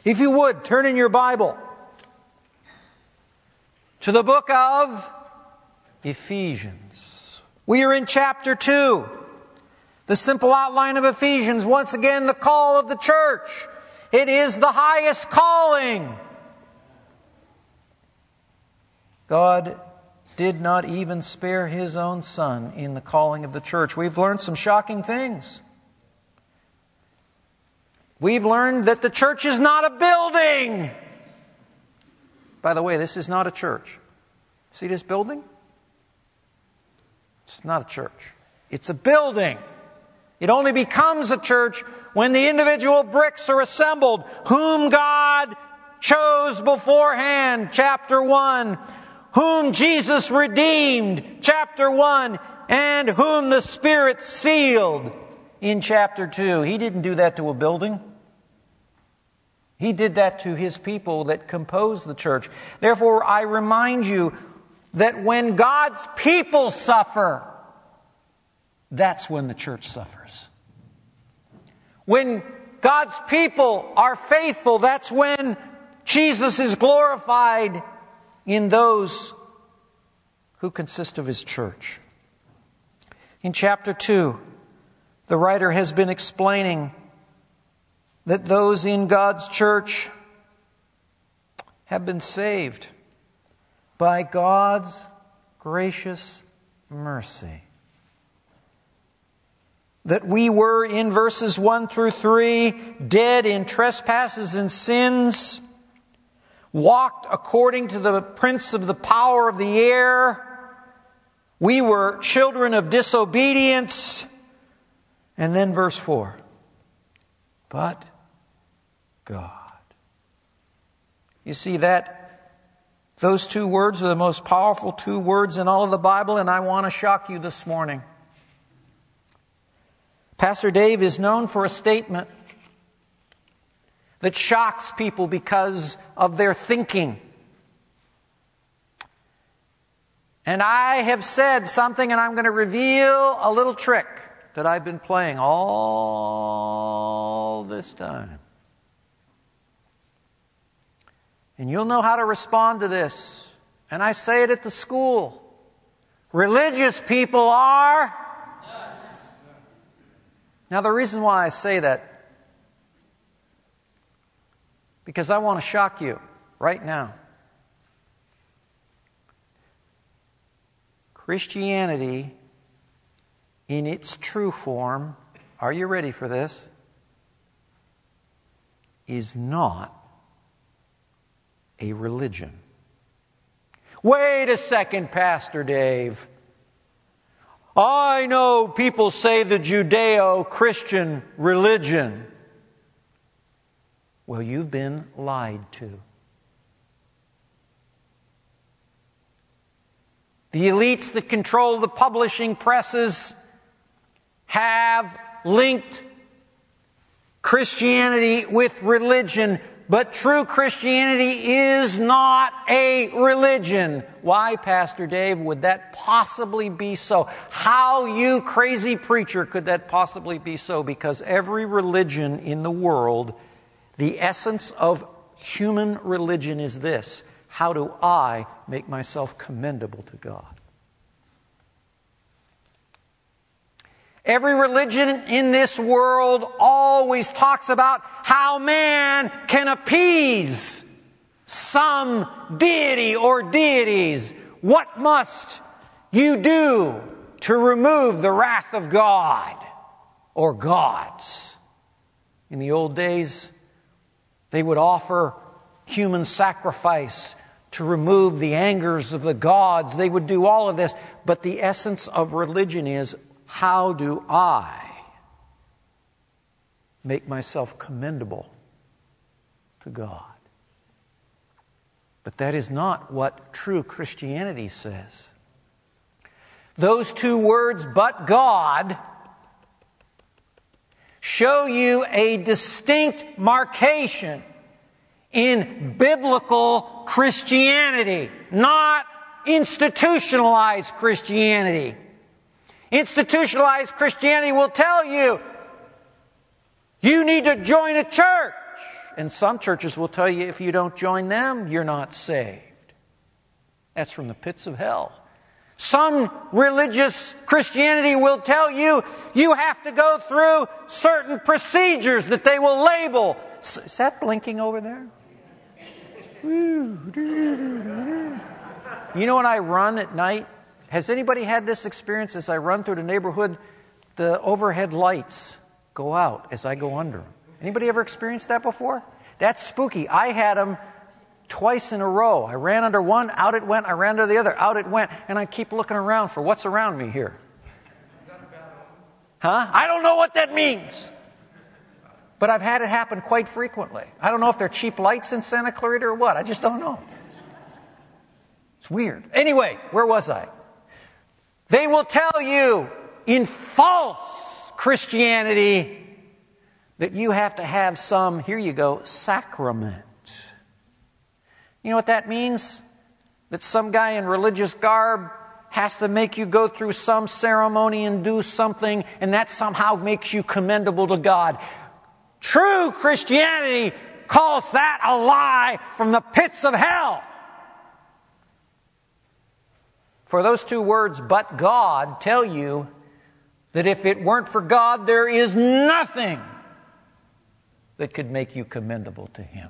If you would, turn in your Bible to the book of Ephesians. We are in chapter 2. The simple outline of Ephesians, once again, the call of the church. It is the highest calling. God did not even spare His own Son in the calling of the church. We've learned some shocking things. We've learned that the church is not a building. By the way, this is not a church. See this building? It's not a church. It's a building. It only becomes a church when the individual bricks are assembled, whom God chose beforehand, chapter 1, whom Jesus redeemed, chapter 1, and whom the Spirit sealed in chapter 2. He didn't do that to a building. He did that to His people that compose the church. Therefore, I remind you that when God's people suffer, that's when the church suffers. When God's people are faithful, that's when Jesus is glorified in those who consist of His church. In chapter 2, the writer has been explaining that those in God's church have been saved by God's gracious mercy. That we were, in verses 1 through 3, dead in trespasses and sins, walked according to the prince of the power of the air. We were children of disobedience. And then verse 4. But God. You see that? Those two words are the most powerful two words in all of the Bible, and I want to shock you this morning. Pastor Dave is known for a statement that shocks people because of their thinking. And I have said something, and I'm going to reveal a little trick that I've been playing all this time. And you'll know how to respond to this. And I say it at the school. Religious people are nuts. Now the reason why I say that, because I want to shock you right now. Christianity, in its true form, are you ready for this? Is not a religion. Wait a second, Pastor Dave. I know people say the Judeo-Christian religion. Well, you've been lied to. The elites that control the publishing presses have linked Christianity with religion, but true Christianity is not a religion. Why, Pastor Dave, would that possibly be so? How, you crazy preacher, could that possibly be so? Because every religion in the world, the essence of human religion is this: how do I make myself commendable to God? Every religion in this world always talks about how man can appease some deity or deities. What must you do to remove the wrath of God or gods? In the old days, they would offer human sacrifice to remove the angers of the gods. They would do all of this. But the essence of religion is, how do I make myself commendable to God? But that is not what true Christianity says. Those two words, but God, show you a distinct marcation in biblical Christianity, not institutionalized Christianity. Institutionalized Christianity will tell you, you need to join a church. And some churches will tell you if you don't join them, you're not saved. That's from the pits of hell. Some religious Christianity will tell you you have to go through certain procedures that they will label. Is that blinking over there? You know when I run at night? Has anybody had this experience? As I run through the neighborhood, the overhead lights go out as I go under them. Anybody ever experienced that before? That's spooky. I had them twice in a row. I ran under one, out it went. I ran under the other, out it went. And I keep looking around for what's around me here. Huh? I don't know what that means. But I've had it happen quite frequently. I don't know if they're cheap lights in Santa Clarita or what. I just don't know. It's weird. Anyway, where was I? They will tell you in false Christianity that you have to have some, here you go, sacrament. You know what that means? That some guy in religious garb has to make you go through some ceremony and do something, and that somehow makes you commendable to God. True Christianity calls that a lie from the pits of hell. For those two words, but God, tell you that if it weren't for God, there is nothing that could make you commendable to Him.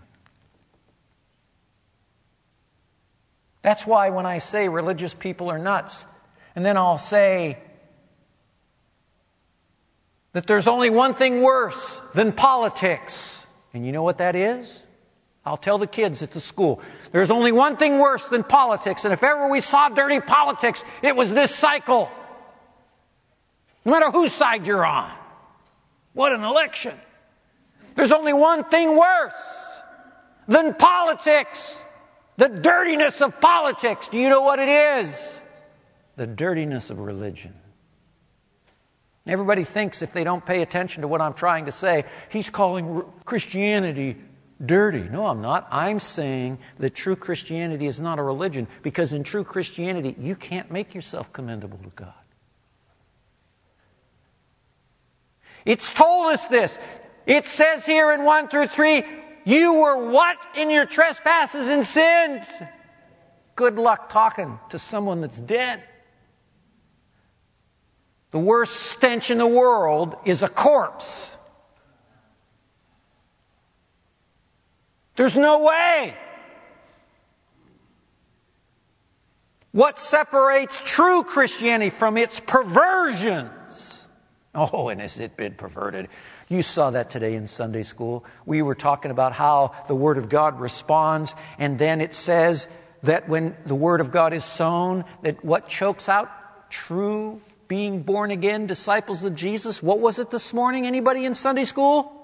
That's why when I say religious people are nuts, and then I'll say that there's only one thing worse than politics. And you know what that is? I'll tell the kids at the school. There's only one thing worse than politics. And if ever we saw dirty politics, it was this cycle. No matter whose side you're on. What an election. There's only one thing worse than politics. The dirtiness of politics. Do you know what it is? The dirtiness of religion. Everybody thinks if they don't pay attention to what I'm trying to say, he's calling Christianity dirty. No, I'm not. I'm saying that true Christianity is not a religion, because in true Christianity, you can't make yourself commendable to God. It's told us this. It says here in 1 through 3, you were what in your trespasses and sins? Good luck talking to someone that's dead. The worst stench in the world is a corpse. There's no way. What separates true Christianity from its perversions? Oh, and has it been perverted? You saw that today in Sunday school. We were talking about how the Word of God responds, and then it says that when the Word of God is sown, that what chokes out true being born again disciples of Jesus? What was it this morning? Anybody in Sunday school?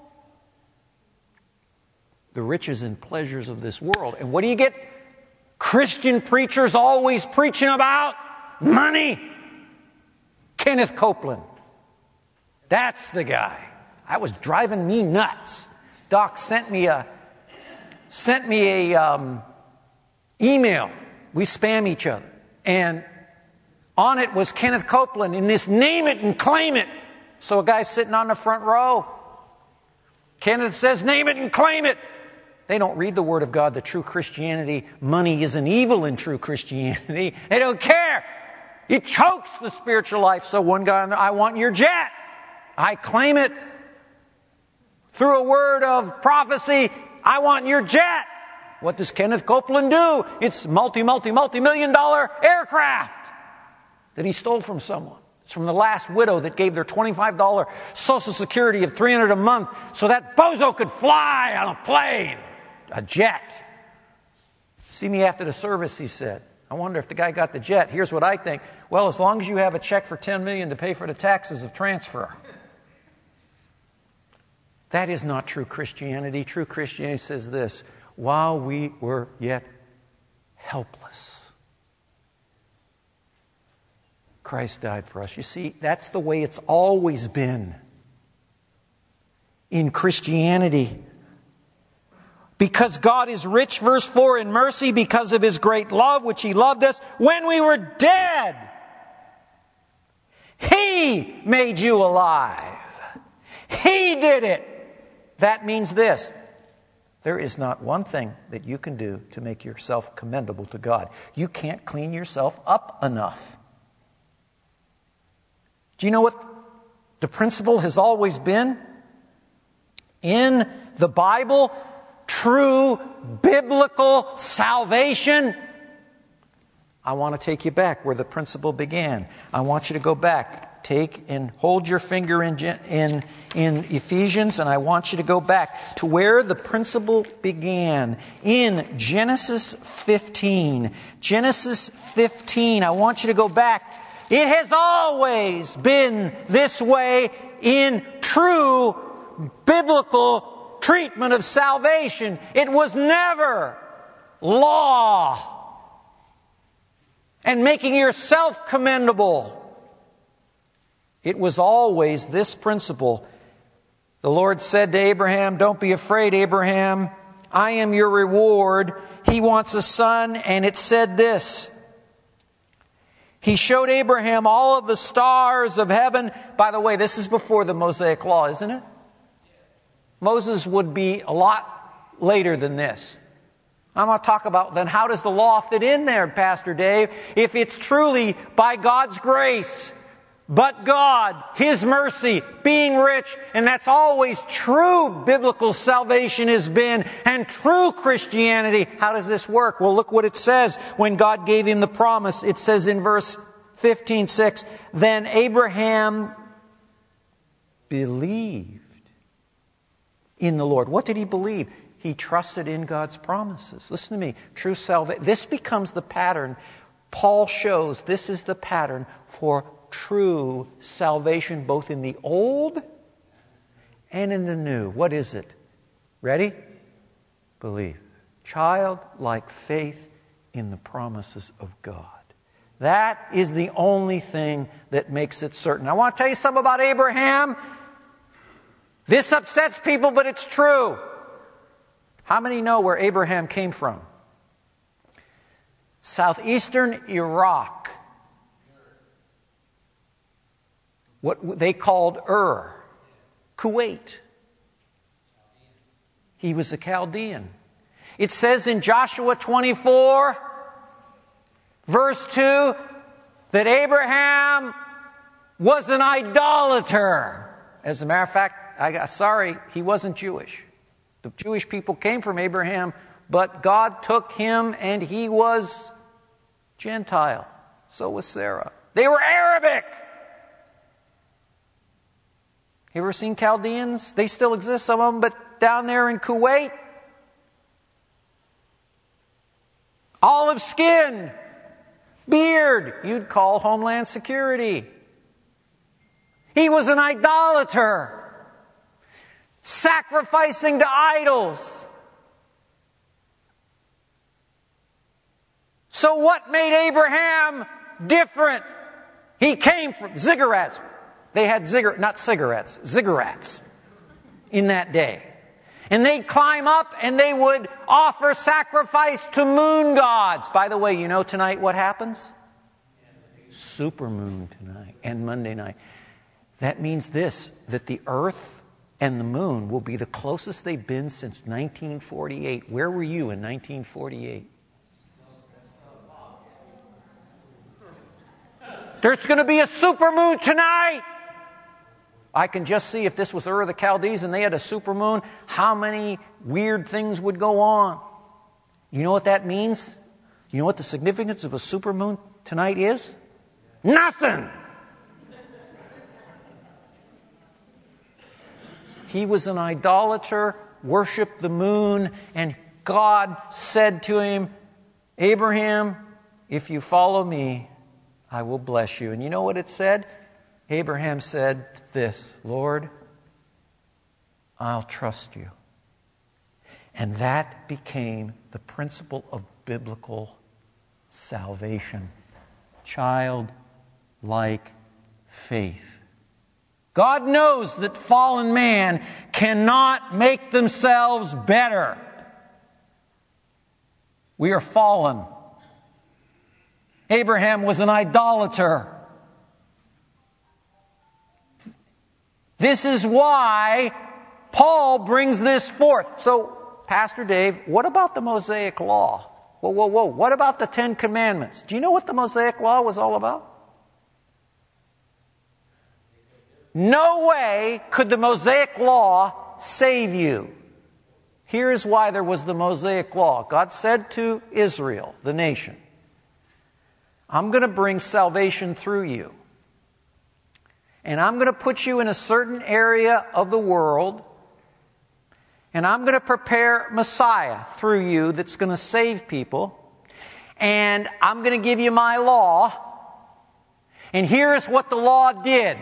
The riches and pleasures of this world. And what do you get? Christian preachers always preaching about money. Kenneth Copeland. That's the guy. That was driving me nuts. Doc sent me a email. We spam each other. And on it was Kenneth Copeland in this name it and claim it. So a guy's sitting on the front row. Kenneth says, name it and claim it. They don't read the Word of God, the true Christianity. Money isn't evil in true Christianity. They don't care. It chokes the spiritual life. So one guy, I want your jet. I claim it. Through a word of prophecy, I want your jet. What does Kenneth Copeland do? It's multi-million-dollar aircraft that he stole from someone. It's from the last widow that gave their $25 Social Security of $300 a month so that bozo could fly on a plane, a jet. See me after the service, he said. I wonder if the guy got the jet. Here's what I think. Well, as long as you have a check for $10 million to pay for the taxes of transfer. That is not true Christianity. True Christianity says this: while we were yet helpless, Christ died for us. You see, that's the way it's always been in Christianity. Because God is rich, verse 4, in mercy, because of His great love, which He loved us when we were dead. He made you alive. He did it. That means this: There is not one thing that you can do to make yourself commendable to God. You can't clean yourself up enough. Do you know what the principle has always been? In the Bible, true biblical salvation. I want to take you back where the principle began. I want you to go back. Take and hold your finger in Ephesians, and I want you to go back to where the principle began. In Genesis 15. Genesis 15. I want you to go back. It has always been this way in true biblical treatment of salvation. It was never law and making yourself commendable. It was always this principle. The Lord said to Abraham, "Don't be afraid, Abraham. I am your reward." He wants a son, and it said this. He showed Abraham all of the stars of heaven. By the way, this is before the Mosaic Law, isn't it? Moses would be a lot later than this. I'm going to talk about then how does the law fit in there, Pastor Dave, if it's truly by God's grace. But God, His mercy, being rich, and that's always true biblical salvation has been, and true Christianity. How does this work? Well, look what it says when God gave him the promise. It says in verse 15:6, "Then Abraham believed in the Lord." What did he believe? He trusted in God's promises. Listen to me. True salvation. This becomes the pattern. Paul shows this is the pattern for true salvation, both in the Old and in the New. What is it? Ready? Believe. Childlike faith in the promises of God. That is the only thing that makes it certain. I want to tell you something about Abraham. This upsets people, but it's true. How many know where Abraham came from? Southeastern Iraq. What they called Kuwait. He was a Chaldean. It says in Joshua 24, verse 2, that Abraham was an idolater. As a matter of fact, he wasn't Jewish. The Jewish people came from Abraham, but God took him and he was Gentile. So was Sarah. They were Arabic. You ever seen Chaldeans? They still exist, some of them, but down there in Kuwait, olive skin, beard, you'd call Homeland Security. He was an idolater, sacrificing to idols. So what made Abraham different? He came from ziggurats. They had ziggurats in that day. And they'd climb up and they would offer sacrifice to moon gods. By the way, you know tonight what happens? Supermoon tonight and Monday night. That means this, that the earth and the moon will be the closest they've been since 1948. Where were you in 1948? There's going to be a supermoon tonight. I can just see if this was Ur of the Chaldees and they had a supermoon, how many weird things would go on. You know what that means? You know what the significance of a supermoon tonight is? Nothing! He was an idolater, worshipped the moon, and God said to him, Abraham, if you follow me, I will bless you. And you know what it said? Abraham said this, Lord, I'll trust you. And that became the principle of biblical salvation. Childlike faith. God knows that fallen man cannot make themselves better. We are fallen. Abraham was an idolater. This is why Paul brings this forth. So, Pastor Dave, what about the Mosaic Law? Whoa, whoa, whoa. What about the Ten Commandments? Do you know what the Mosaic Law was all about? No way could the Mosaic Law save you. Here's why there was the Mosaic Law. God said to Israel, the nation, I'm going to bring salvation through you. And I'm going to put you in a certain area of the world. And I'm going to prepare Messiah through you that's going to save people. And I'm going to give you my law. And here's what the law did.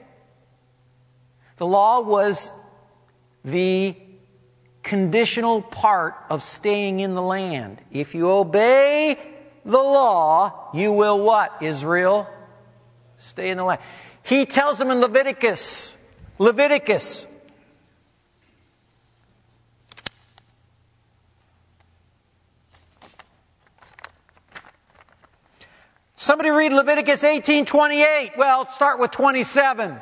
The law was the conditional part of staying in the land. If you obey the law, you will what, Israel? Stay in the land. He tells them in Leviticus. Somebody read Leviticus 18:28. Well, start with 27.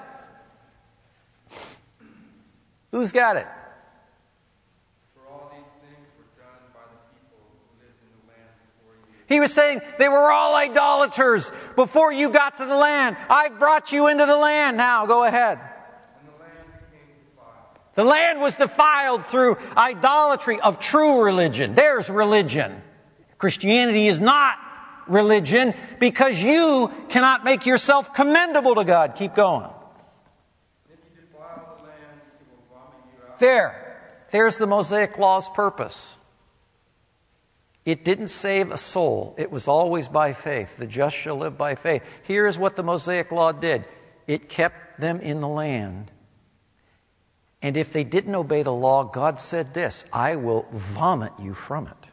Who's got it? For all these things were done by the people who lived in the land before you. He was saying they were all idolaters before you got to the land. I brought you into the land. Now, go ahead. And the land became defiled. The land was defiled through idolatry of true religion. There's religion. Christianity is not religion because you cannot make yourself commendable to God. Keep going. If you defile the land, it will vomit you out. There's the Mosaic Law's purpose. It didn't save a soul. It was always by faith. The just shall live by faith. Here's what the Mosaic Law did. It kept them in the land. And if they didn't obey the law, God said this, I will vomit you from it.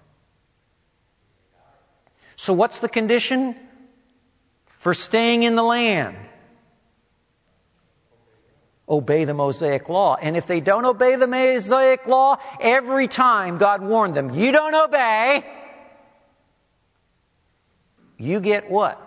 So what's the condition for staying in the land? Obey the Mosaic Law. And if they don't obey the Mosaic Law, every time God warned them, you don't obey, you get what?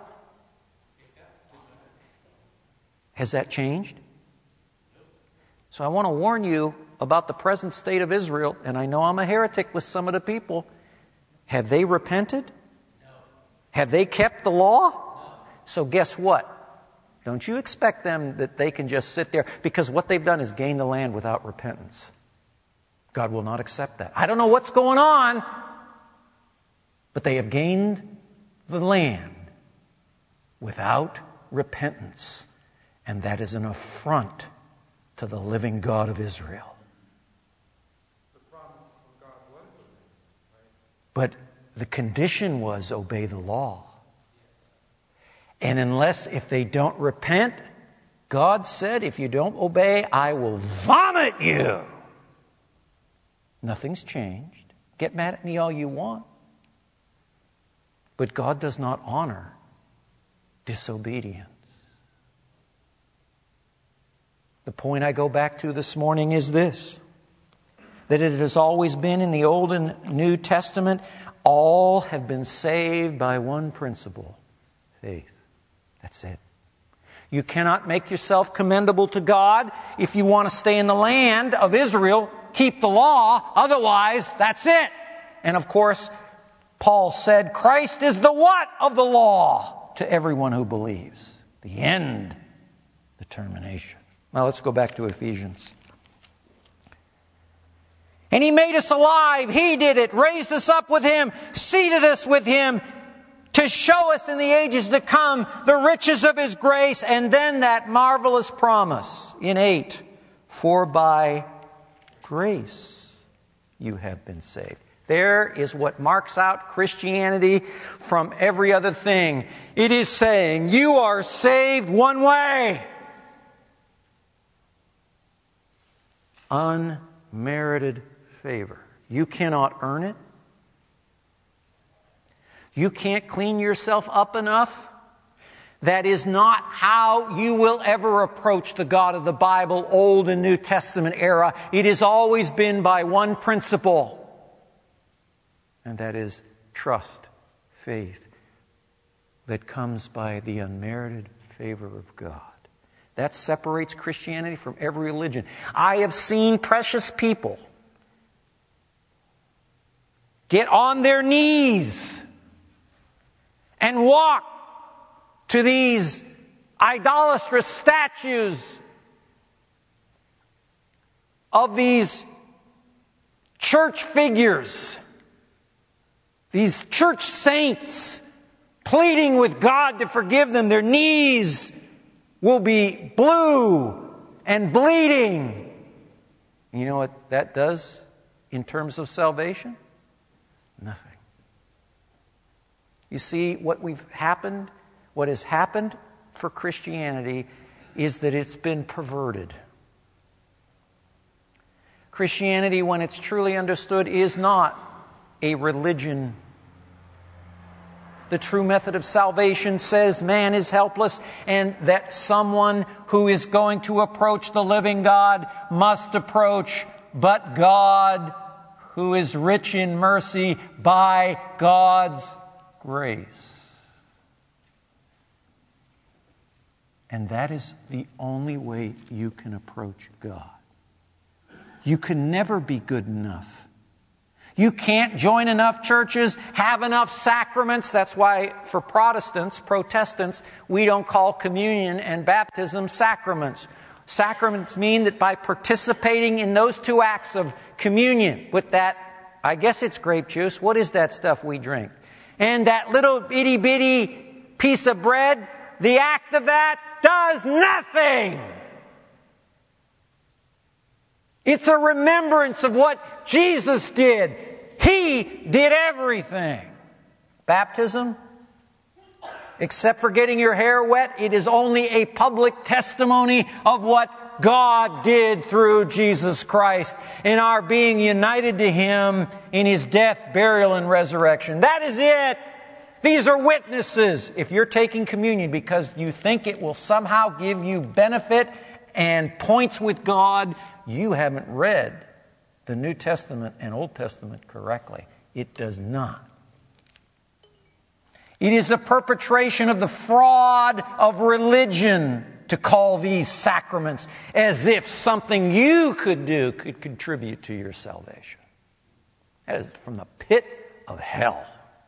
Has that changed? So I want to warn you about the present state of Israel, and I know I'm a heretic with some of the people. Have they repented? Have they kept the law? No. So guess what? Don't you expect them that they can just sit there, because what they've done is gain the land without repentance. God will not accept that. I don't know what's going on, but they have gained the land without repentance. And that is an affront to the living God of Israel. The promise of God was obeyed, right? But the condition was obey the law. And if they don't repent, God said, if you don't obey, I will vomit you. Nothing's changed. Get mad at me all you want. But God does not honor disobedience. The point I go back to this morning is this, that it has always been in the Old and New Testament, all have been saved by one principle, faith. That's it. You cannot make yourself commendable to God if you want to stay in the land of Israel, keep the law, otherwise, that's it. And of course, Paul said, Christ is the what of the law to everyone who believes. The end, the termination. Now let's go back to Ephesians. And He made us alive. He did it. Raised us up with Him. Seated us with Him. To show us in the ages to come the riches of His grace. And then that marvelous promise in 8. For by grace you have been saved. There is what marks out Christianity from every other thing. It is saying you are saved one way. Unmerited favor. You cannot earn it. You can't clean yourself up enough. That is not how you will ever approach the God of the Bible, Old and New Testament era. It has always been by one principle. And that is trust, faith, that comes by the unmerited favor of God. That separates Christianity from every religion. I have seen precious people get on their knees and walk to these idolatrous statues of these church figures, these church saints, pleading with God to forgive them. Their knees will be blue and bleeding. You know what that does in terms of salvation? Nothing. You see, what has happened for Christianity is that it's been perverted. Christianity, when it's truly understood, is not a religion. The true method of salvation says man is helpless and that someone who is going to approach the living God must approach but God, who is rich in mercy by God's grace. And that is the only way you can approach God. You can never be good enough. You can't join enough churches, have enough sacraments. That's why for Protestants, we don't call communion and baptism sacraments. Sacraments mean that by participating in those two acts of communion, with that, I guess it's grape juice. What is that stuff we drink? And that little itty bitty piece of bread, the act of that does nothing. It's a remembrance of what Jesus did. He did everything. Baptism, except for getting your hair wet, it is only a public testimony of what God did through Jesus Christ in our being united to Him in His death, burial, and resurrection. That is it. These are witnesses. If you're taking communion because you think it will somehow give you benefit and points with God, you haven't read the New Testament and Old Testament correctly. It does not. It is a perpetration of the fraud of religion to call these sacraments as if something you could do could contribute to your salvation. That is from the pit of hell.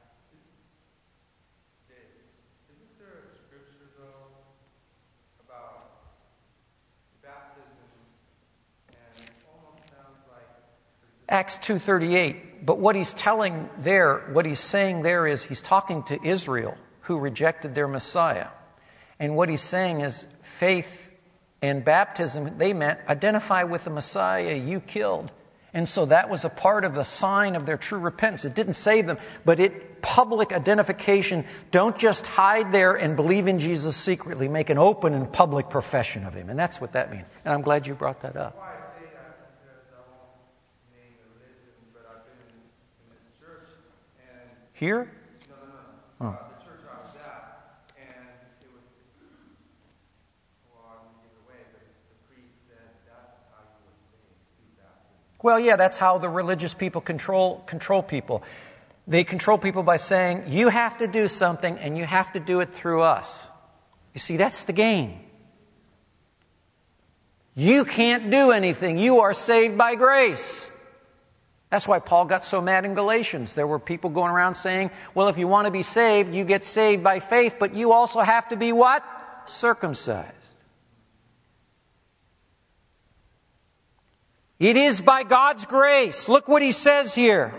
Isn't there a scripture, though, about baptism, and it almost sounds like Acts 2:38. But what he's saying there is he's talking to Israel who rejected their Messiah. And what he's saying is faith and baptism, they meant identify with the Messiah you killed. And so that was a part of the sign of their true repentance. It didn't save them, but public identification. Don't just hide there and believe in Jesus secretly. Make an open and public profession of Him. And that's what that means. And I'm glad you brought that up. why I say that because I won't name the religion, but I've been in this church and Here? no. The church I was at, and it was, well, I won't give it away, but the priest said that's how you were saved through baptism. Well, yeah, that's how the religious people control people. They control people by saying, you have to do something and you have to do it through us. You see, that's the game. You can't do anything. You are saved by grace. That's why Paul got so mad in Galatians. There were people going around saying, well, if you want to be saved, you get saved by faith, but you also have to be what? Circumcised. It is by God's grace. Look what he says here.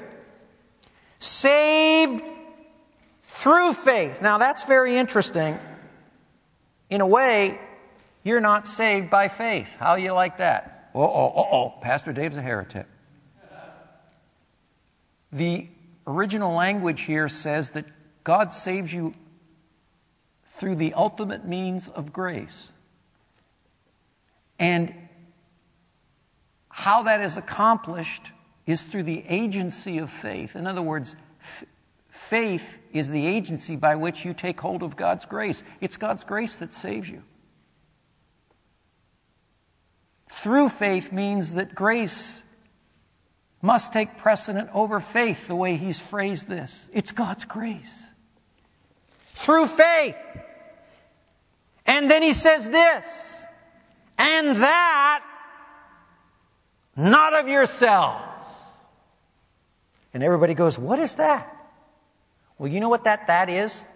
Saved through faith. Now that's very interesting. In a way, you're not saved by faith. How do you like that? Pastor Dave's a heretic. The original language here says that God saves you through the ultimate means of grace. And how that is accomplished is through the agency of faith. In other words, faith is the agency by which you take hold of God's grace. It's God's grace that saves you. Through faith means that grace must take precedent over faith, the way he's phrased this. It's God's grace. Through faith. And then he says this, and that not of yourselves. And everybody goes, what is that? Well, you know what that is?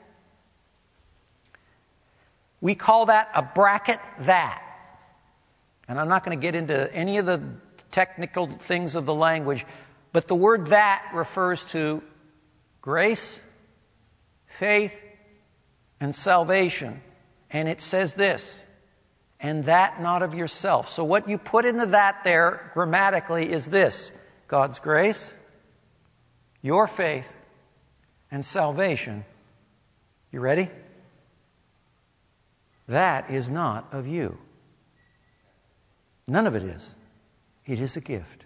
We call that a bracket that. And I'm not going to get into any of the technical things of the language, but the word that refers to grace, faith, and salvation. And it says this, and that not of yourself. So what you put into that there grammatically is this: God's grace, your faith, and salvation. You ready? That is not of you. None of it is. It is a gift.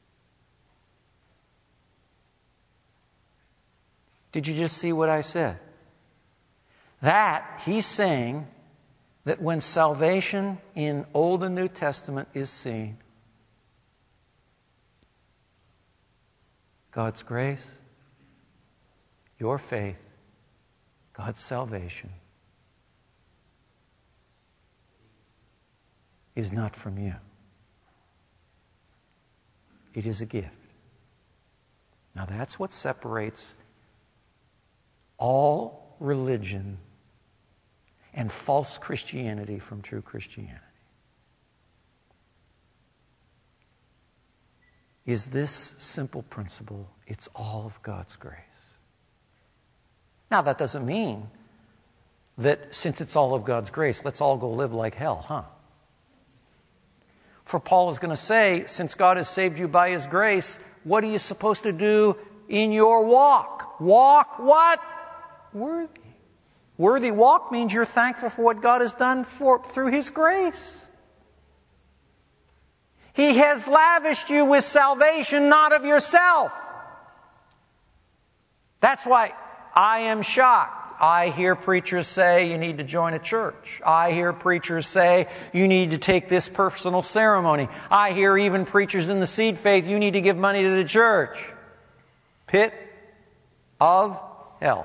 Did you just see what I said? That, he's saying that when salvation in Old and New Testament is seen, God's grace, your faith, God's salvation is not from you. It is a gift. Now that's what separates all religion and false Christianity from true Christianity. Is this simple principle: it's all of God's grace. Now that doesn't mean that since it's all of God's grace, let's all go live like hell, huh? For Paul is going to say, since God has saved you by His grace, what are you supposed to do in your walk? Walk what? Worthy. Worthy walk means you're thankful for what God has done through His grace. He has lavished you with salvation, not of yourself. That's why I am shocked. I hear preachers say you need to join a church. I hear preachers say you need to take this personal ceremony. I hear even preachers in the seed faith, you need to give money to the church. Pit of hell.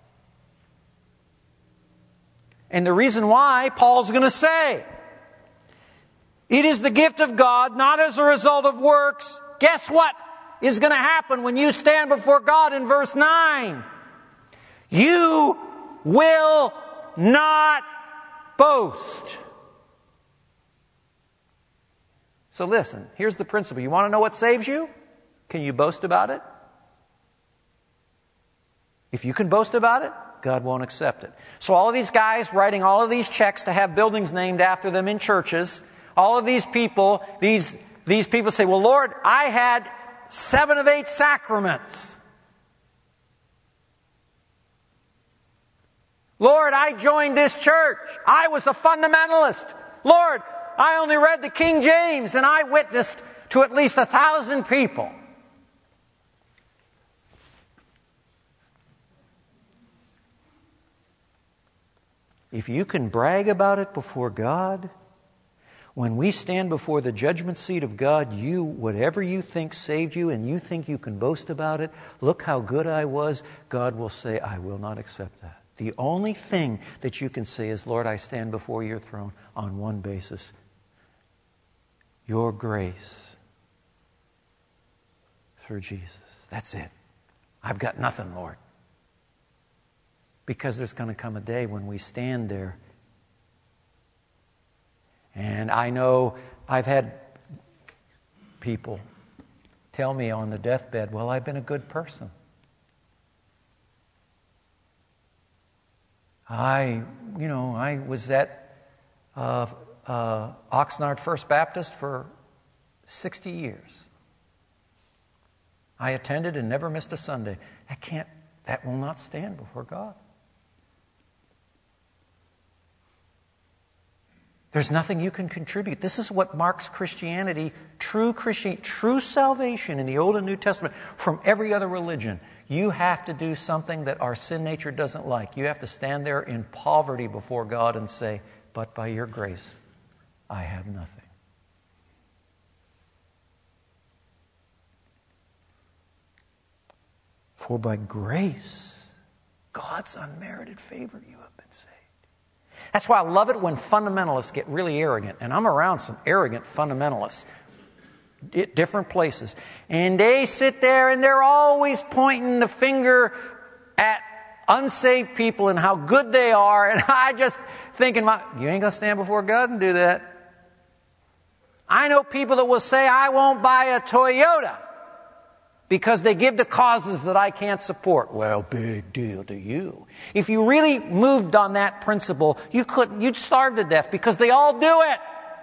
And the reason why, Paul's going to say, it is the gift of God, not as a result of works. Guess what is going to happen when you stand before God in verse 9? You will not boast. So listen, here's the principle. You want to know what saves you? Can you boast about it? If you can boast about it, God won't accept it. So all of these guys writing all of these checks to have buildings named after them in churches, all of these people, these people say, well, Lord, I had 7 of 8 sacraments. Lord, I joined this church. I was a fundamentalist. Lord, I only read the King James and I witnessed to at least 1,000 people. If you can brag about it before God, when we stand before the judgment seat of God, whatever you think saved you and you think you can boast about it, look how good I was, God will say, I will not accept that. The only thing that you can say is, Lord, I stand before your throne on one basis. Your grace through Jesus. That's it. I've got nothing, Lord. Because there's going to come a day when we stand there. And I know I've had people tell me on the deathbed, well, I've been a good person. I was at Oxnard First Baptist for 60 years. I attended and never missed a Sunday. That will not stand before God. There's nothing you can contribute. This is what marks Christianity, true salvation in the Old and New Testament from every other religion. You have to do something that our sin nature doesn't like. You have to stand there in poverty before God and say, but by your grace, I have nothing. For by grace, God's unmerited favor, you have been saved. That's why I love it when fundamentalists get really arrogant. And I'm around some arrogant fundamentalists. different places. And they sit there and they're always pointing the finger at unsaved people and how good they are. And I just thinking, you ain't going to stand before God and do that. I know people that will say, I won't buy a Toyota because they give to causes that I can't support. Well, big deal to you. If you really moved on that principle, you'd starve to death because they all do it.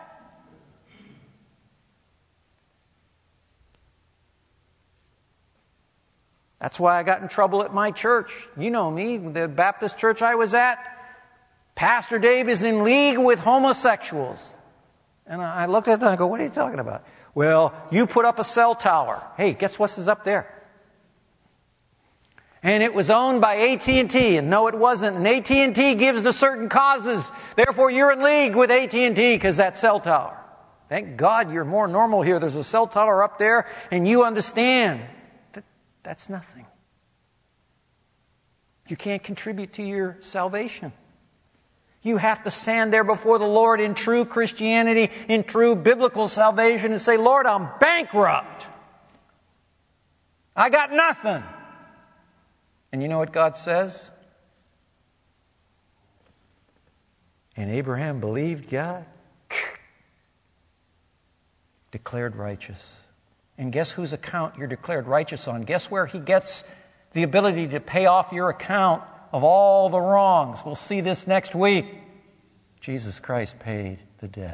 That's why I got in trouble at my church. You know me, the Baptist church I was at. Pastor Dave is in league with homosexuals. And I looked at them and I go, what are you talking about? Well, you put up a cell tower. Hey, guess what's up there? And it was owned by AT&T. And no, it wasn't. And AT&T gives to certain causes. Therefore, you're in league with AT&T because that cell tower. Thank God you're more normal here. There's a cell tower up there and you understand. That's nothing. You can't contribute to your salvation. You have to stand there before the Lord in true Christianity, in true biblical salvation and say, Lord, I'm bankrupt. I got nothing. And you know what God says? And Abraham believed God, declared righteous. And guess whose account you're declared righteous on? Guess where he gets the ability to pay off your account of all the wrongs? We'll see this next week. Jesus Christ paid the debt.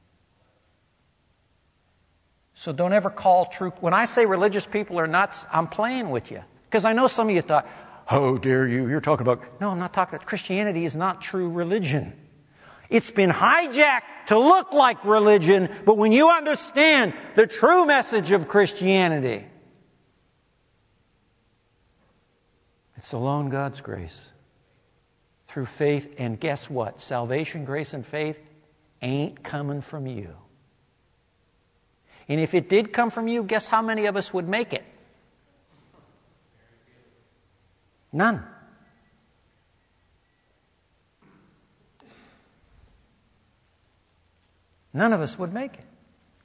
So don't ever call true... When I say religious people are nuts, I'm playing with you. Because I know some of you thought, how dare you? You're talking about... No, I'm not talking about... Christianity is not true religion. It's been hijacked to look like religion, but when you understand the true message of Christianity, it's alone God's grace through faith. And guess what? Salvation, grace, and faith ain't coming from you. And if it did come from you, guess how many of us would make it? None. None of us would make it.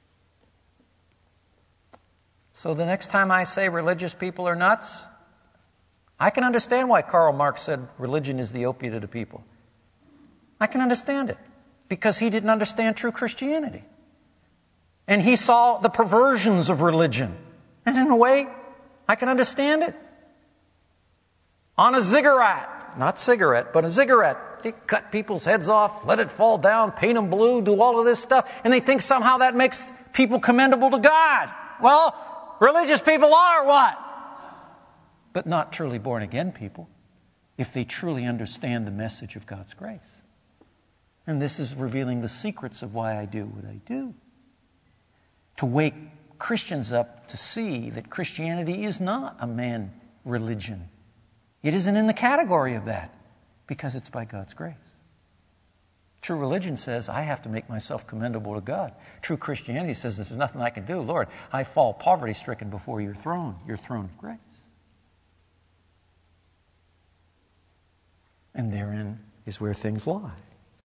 So the next time I say religious people are nuts, I can understand why Karl Marx said religion is the opiate of the people. I can understand it. Because he didn't understand true Christianity. And he saw the perversions of religion. And in a way, I can understand it. On a ziggurat, not cigarette, but a ziggurat, they cut people's heads off, let it fall down, paint them blue, do all of this stuff, and they think somehow that makes people commendable to God. Well, religious people are what? But not truly born again people, if they truly understand the message of God's grace. And this is revealing the secrets of why I do what I do. To wake Christians up to see that Christianity is not a man religion. It isn't in the category of that, because it's by God's grace. True religion says, I have to make myself commendable to God. True Christianity says, there's nothing I can do. Lord, I fall poverty-stricken before your throne of grace. And therein is where things lie.